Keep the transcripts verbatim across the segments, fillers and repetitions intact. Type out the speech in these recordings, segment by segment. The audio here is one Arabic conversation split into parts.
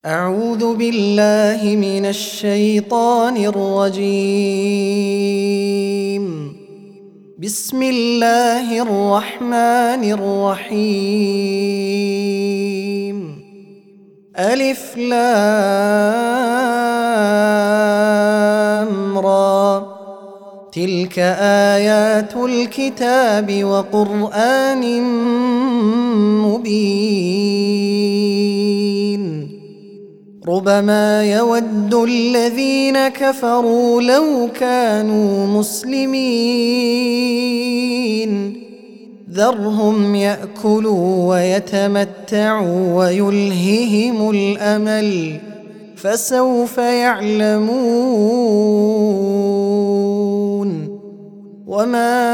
أعوذ بالله من الشيطان الرجيم. بسم الله الرحمن الرحيم. ألف لام را، تلك آيات الكتاب وقرآن مبين. ربما يود الذين كفروا لو كانوا مسلمين، ذرهم يأكلوا ويتمتعوا ويلههم الأمل، فسوف يعلمون. وما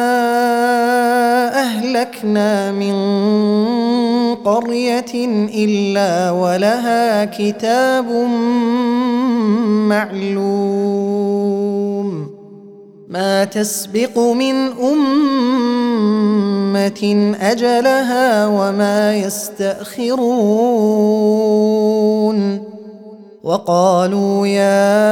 أهلكنا من قرية إلا ولها كتاب معلوم، ما تسبق من أمة أجلها وما يستأخرون. وقالوا يا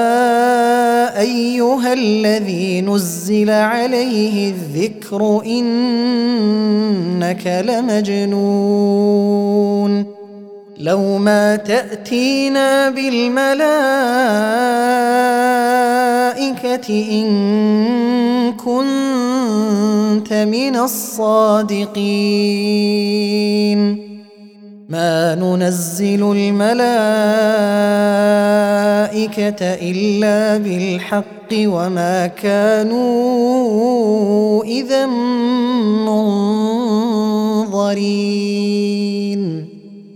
أيها الذي نزل عليه الذكر إنك لمجنون، لو ما تأتينا بالملائكة إن كنت من الصادقين. ما ننزل الملائكة إلا بالحق وما كانوا إذا منظرين.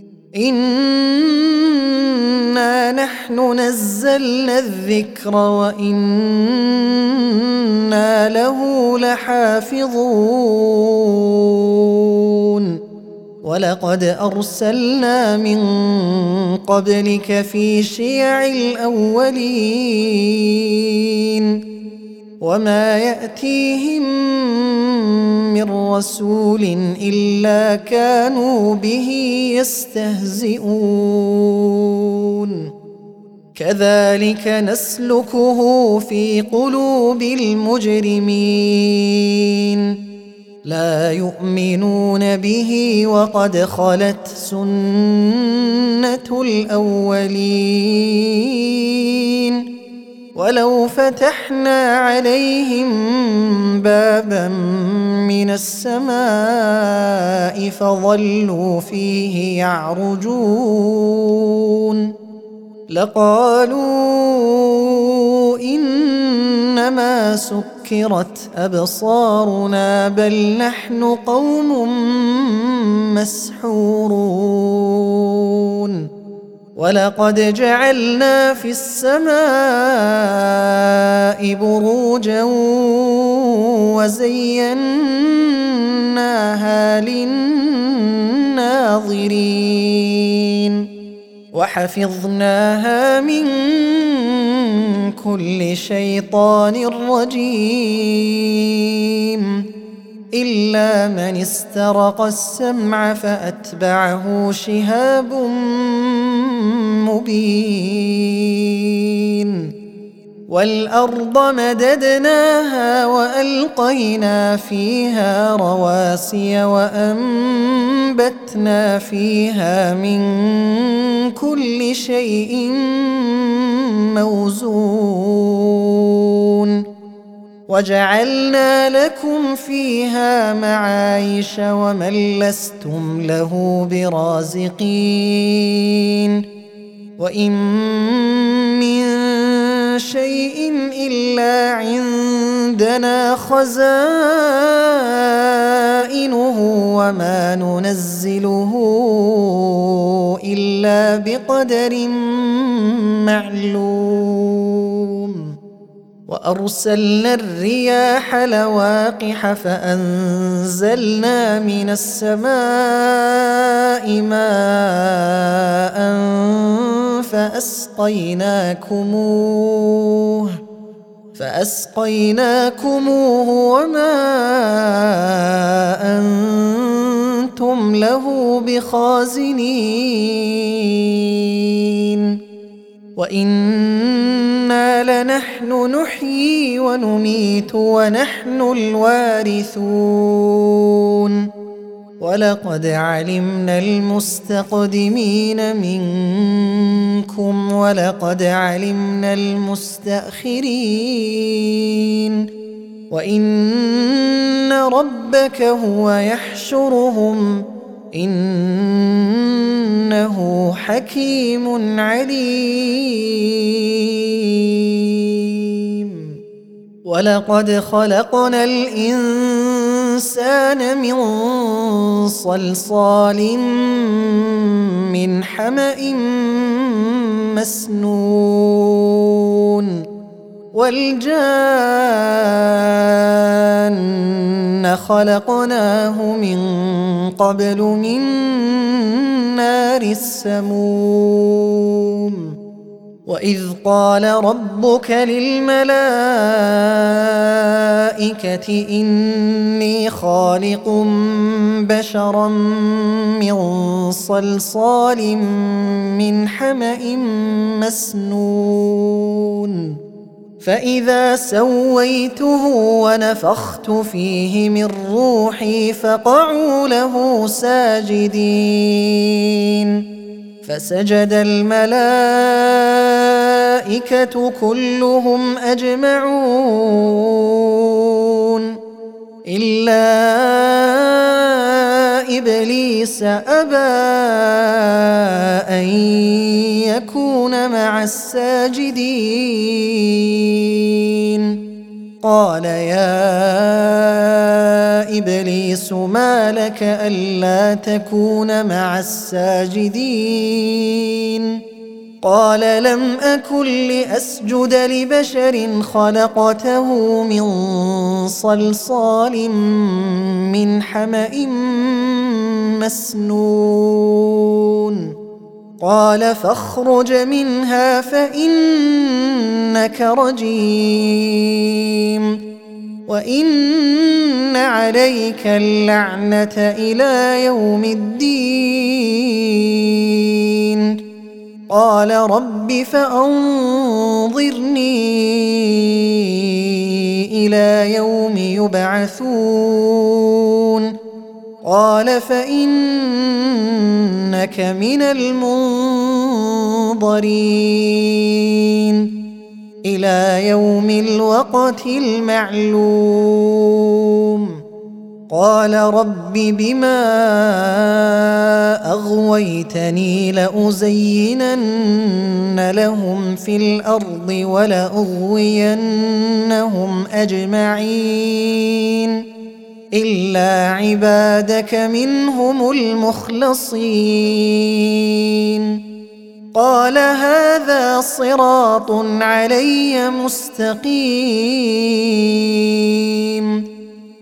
إنا نحن نزلنا الذكر وإنا له لحافظون. ولقد أرسلنا من قبلك في شيع الأولين، وما يأتيهم من رسول إلا كانوا به يستهزئون. كذلك نسلكه في قلوب المجرمين، لا يؤمنون به وقد خلت سنة الأولين. ولو فتحنا عليهم بابا من السماء فظلوا فيه يعرجون لقالوا إنما سكرت أبصارنا بل نحن قوم مسحورون. ولقد جعلنا في السماء بروجا وزيناها للناظرين وحفظناها من كل شيطان رجيم إلا من استرق السمع فأتبعه شهاب مبين. والأرض مددناها وألقينا فيها رواسي وأنبتنا فيها من كل شيء موزون. وجعلنا لكم فيها معايش ومن لستم له برازقين. وإن من شيء إلا عندنا خزائنه وما ننزله إلا بقدر معلوم. وأرسلنا الرياح لواقح فأنزلنا من السماء ماء فأسقيناكموه فأسقيناكموه وما أنتم له بخازنين وإنا لنحن نحيي ونميت ونحن الوارثون ولقد علمنا المستقدمين منكم ولقد علمنا المستأخرين وإن ربك هو يحشرهم إنه حكيم عليم ولقد خلقنا الإنسان من صلصال من حمأ مسنون والجان خلقناه من قبل من نار السموم وإذ قال ربك للملائكة إني خالق بشرا من صلصال من حمأ مسنون فإذا سويته ونفخت فيه من روحي فقعوا له ساجدين فسجد الملائكة كلهم أجمعون إلا إبليس أبى أن يكون مع الساجدين قال يا إبليس ما لك ألا تكون مع الساجدين قال لم أكن لأسجد لبشر خلقته من صلصال من حمأ مسنون قال فاخرج منها فإنك رجيم وإن عليك اللعنة إلى يوم الدين قال رب فأنظرني إلى يوم يبعثون قال فإنك من المنظرين إلى يوم الوقت المعلوم قال رب بما أغويتني لأزينن لهم في الأرض ولأغوينهم أجمعين إلا عبادك منهم المخلصين قال هذا صراط علي مستقيم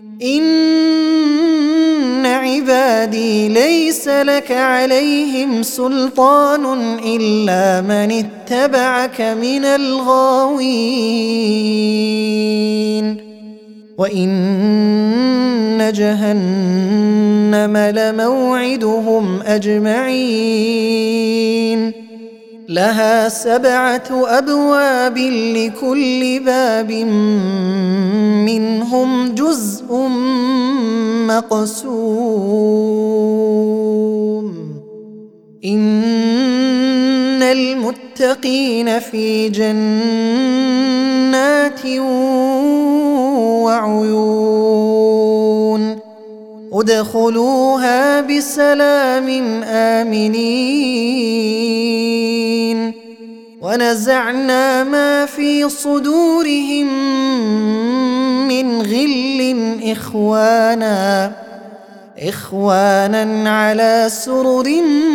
إن عبادي ليس لك عليهم سلطان إلا من اتبعك من الغاوين وإن جهنم لموعدهم أجمعين لها سبعة أبواب لكل باب منهم جزء مقسوم إن المتقين في جنات وعيون ادخلوها بسلام آمنين ونزعنا ما في صدورهم من غل إخوانا إخوانا على سرر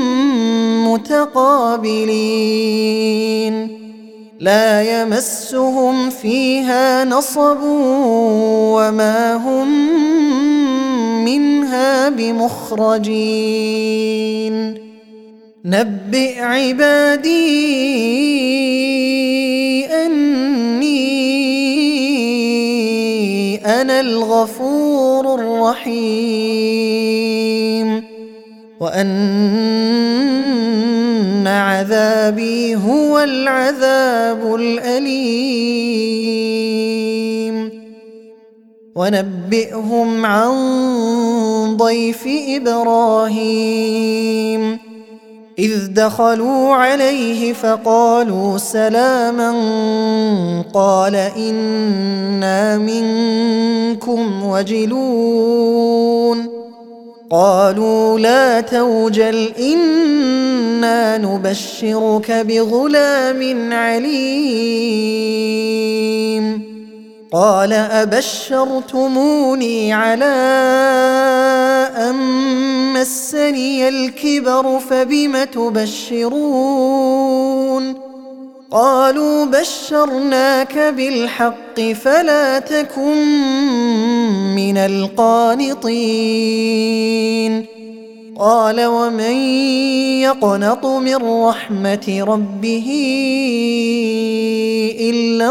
متقابلين لا يمسهم فيها نصب وما هم منها بمخرجين نبئ عبادي أني أنا الغفور الرحيم وأن عذابي هو العذاب الأليم ونبئهم عن ضيف إبراهيم إذ دخلوا عليه فقالوا سلاما قال إنا منكم وجلون قالوا لا توجل إنا نبشرك بغلام عليم قال أبشرتموني على أن مسني الكبر فبم تبشرون قالوا بشرناك بالحق فلا تكن من القانطين قال ومن يقنط من رحمة ربه إلا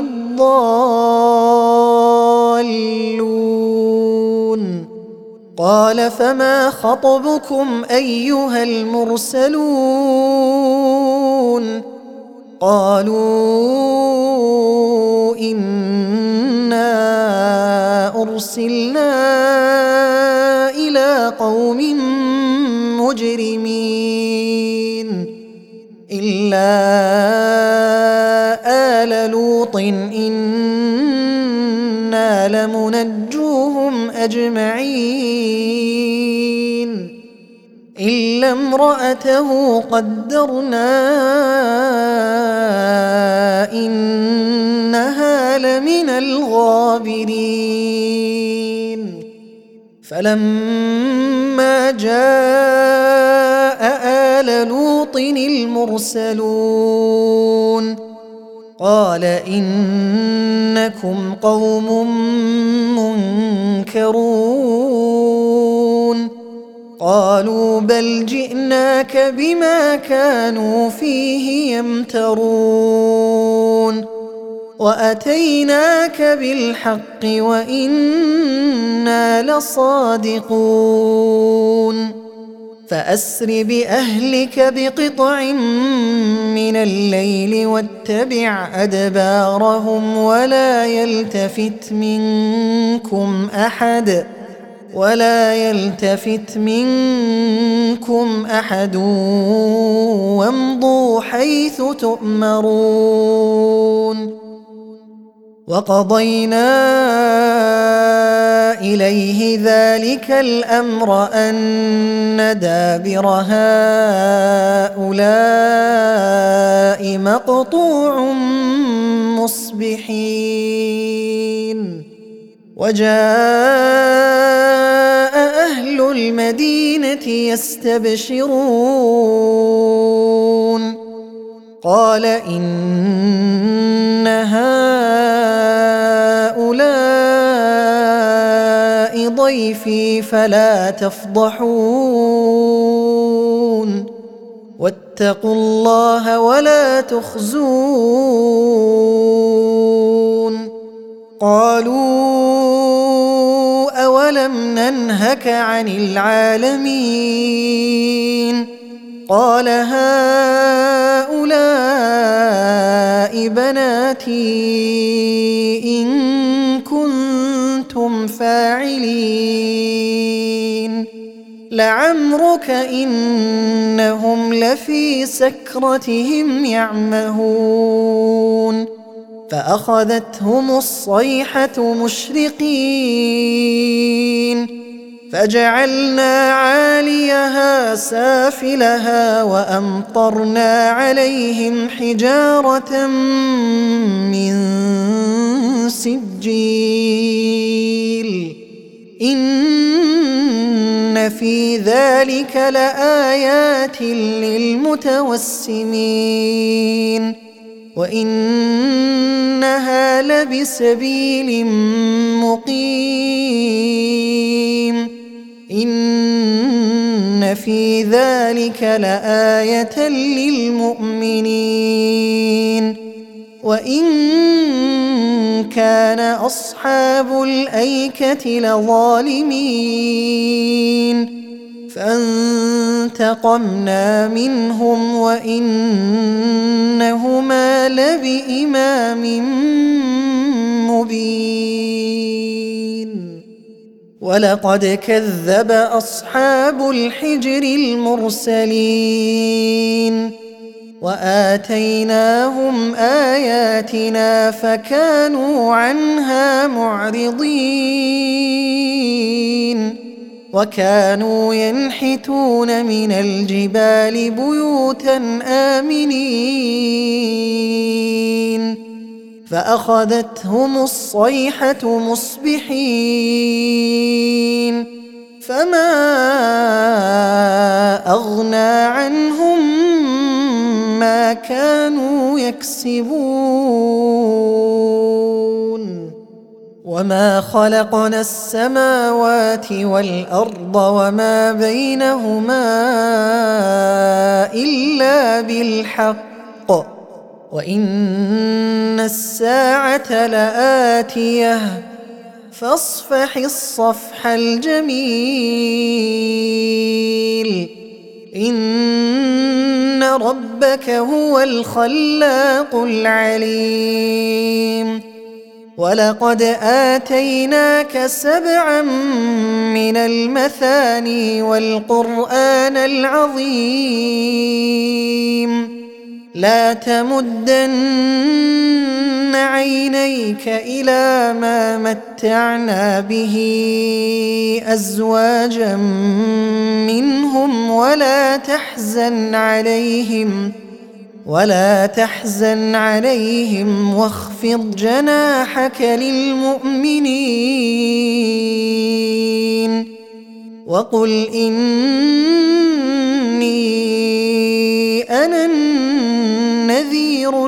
الضالون قال فما خطبكم أيها المرسلون قالوا إنا أرسلنا إلى قوم مجرمين إلا آل لوط إنا لمنجوهم أجمعين إلا امرأته قدرنا إنها لمن الغابرين فلما جاء آل لوط المرسلون قال إنكم قوم منكرون قالوا بل جئناك بما كانوا فيه يمترون وأتيناك بالحق وإنا لصادقون فأسر بأهلك بقطع من الليل واتبع أدبارهم ولا يلتفت منكم أحد ولا يلتفت منكم أحد وامضوا حيث تؤمرون وقضينا إليه ذلك الأمر أن دابر هؤلاء مقطوع مصبحين وجاء أهل المدينة يستبشرون قال إن هؤلاء ضيفي فلا تفضحون واتقوا الله ولا تخزون قالوا أولم ننهك عن العالمين قال هؤلاء بناتي إن كنتم فاعلين لعمرك إنهم لفي سكرتهم يعمهون فأخذتهم الصيحة مشرقين فجعلنا عاليها سافلها وأمطرنا عليهم حجارة من سجيل إن في ذلك لآيات للمتوسمين وإنها لبسبيل مقيم إن في ذلك لآية للمؤمنين وإن كان أصحاب الأيكة لظالمين فانتقمنا منهم وإنهما لبإمام مبين ولقد كذب أصحاب الحجر المرسلين وآتيناهم آياتنا فكانوا عنها معرضين وكانوا ينحتون من الجبال بيوتا آمنين فأخذتهم الصيحة مصبحين فما أغنى عنهم ما كانوا يكسبون وما خلقنا السماوات والأرض وما بينهما إلا بالحق وإن الساعة لآتية فاصفح الصفح الجميل إن ربك هو الخلاق العليم ولقد آتيناك سبعا من المثاني والقرآن العظيم لا تمدن عينيك إلى ما متعنا به أزواجا منهم ولا تحزن عليهم ولا تحزن عليهم واخفض جناحك للمؤمنين وقل إني أنا النذير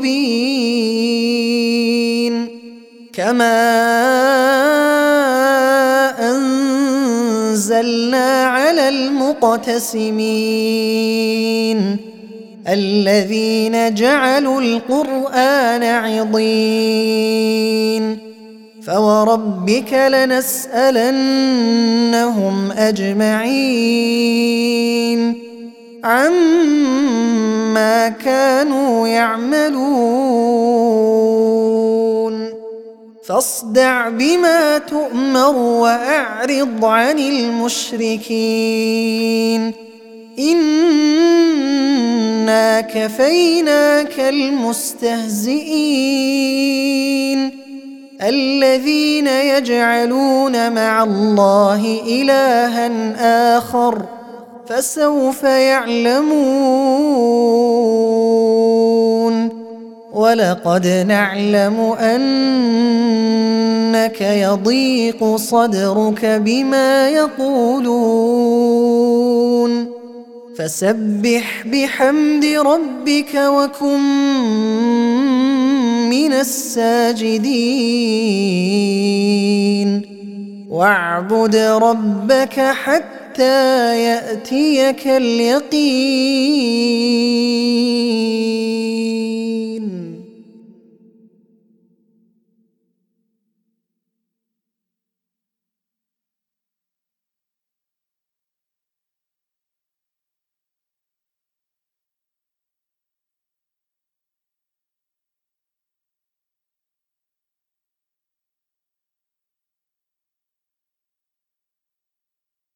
المبين كما أنزلنا على المقتسمين الذين جعلوا القرآن عضين فوربك لنسألنهم أجمعين عما كانوا يعملون فاصدع بما تؤمر وأعرض عن المشركين إنا كفيناك المستهزئين الذين يجعلون مع الله إلها آخر فسوف يعلمون ولقد نعلم أنك يضيق صدرك بما يقولون فسبح بحمد ربك وكن من الساجدين واعبد ربك حتى يأتيك اليقين.